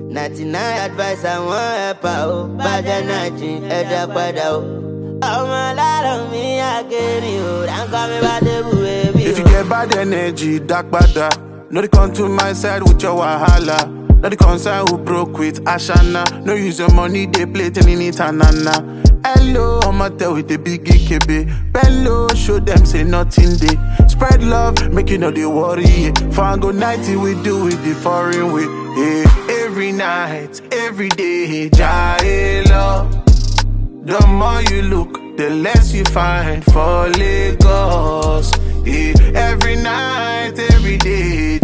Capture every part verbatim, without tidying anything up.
ninety-nine advice I want help out. Bad energy, head up, head out. Oh my lord, me again, you don't call me bad baby. If you get bad energy, dark bada. No they come to my side with your wahala. No the concern who broke with Ashana. No use your money, they play tenini tanana. Hello, I'ma tell with the big K B. Bello, show them say nothing they. Spread love, make you know they worry. Yeah. Fango ninety we do it the foreign way. Yeah. Every night, every day, Jailo. The more you look, the less you find for Lagos. Yeah. Every night, every day,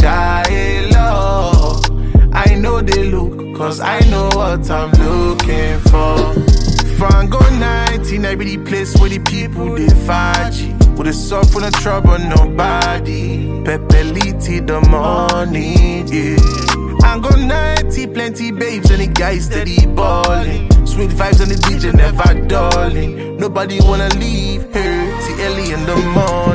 Jailo. I know they look, cause I know what I'm looking for. Fango nineteen, I be the place where the people they fight. With the soft and the trouble, nobody. Pepeliti the money, yeah. Ango ninety, plenty babes and the guys steady balling. Sweet vibes and the D J never darling. Nobody wanna leave her till early in the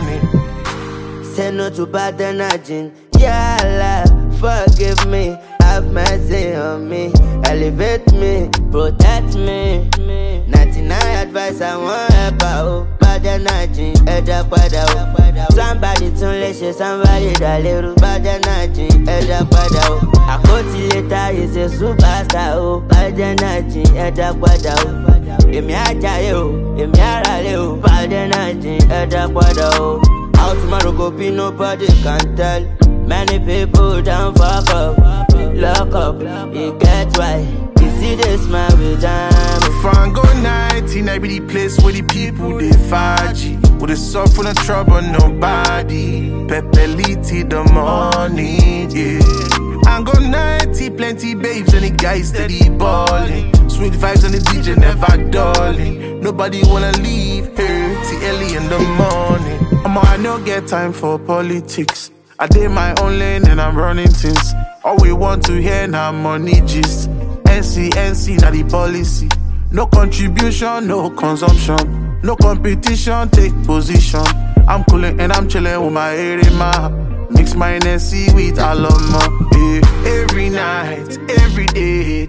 morning. Say no to bad energy, yeah, Allah, forgive me. Have mercy on me, elevate me, protect me. ninety-nine advice I want help out. Bad energy, head up, head out. Somebody turn let's somebody that little bad energy, head up, head out. I go till later is a superstar. Oh, bad energy, head up, head out. If me a jail, if me a rally, bad energy, head up, head out. How tomorrow go be nobody can tell. Many people don't fuck up. Lock up, you get why. You see this man with them. Fango nineteen, I be the place where the people they fight. With the soft and the trouble, nobody. Pepeliti the money, yeah. Ango ninety, plenty babes and the guys steady balling. Sweet vibes and the D J never darling. Nobody wanna leave her till early in the morning. Omo, I no get time for politics. I did my own lane and I'm running things. All we want to hear now money gist. N C N C now the policy. No contribution, no consumption. No competition, take position. I'm coolin' and I'm chillin' with my Erema. Mix my N S C with Aloma. Yeah. Every night, every day,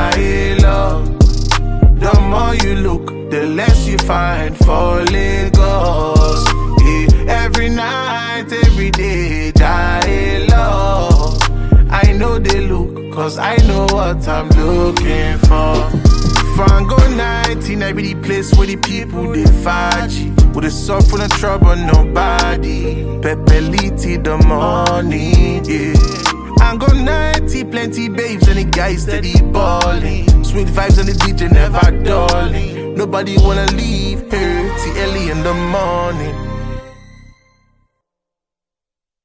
Jailo. The more you look, the less you find for Lagos. Yeah. Every night, every day, Jailo. I know they look, cause I know what I'm looking for. Fango nineteen, I be the place where the people they fight. With the soft and the trouble, nobody. Pepeliti the money, yeah. Ango ninety, plenty babes and the guys steady balling. Sweet vibes and the D J never darling. Nobody wanna leave her till early in the morning.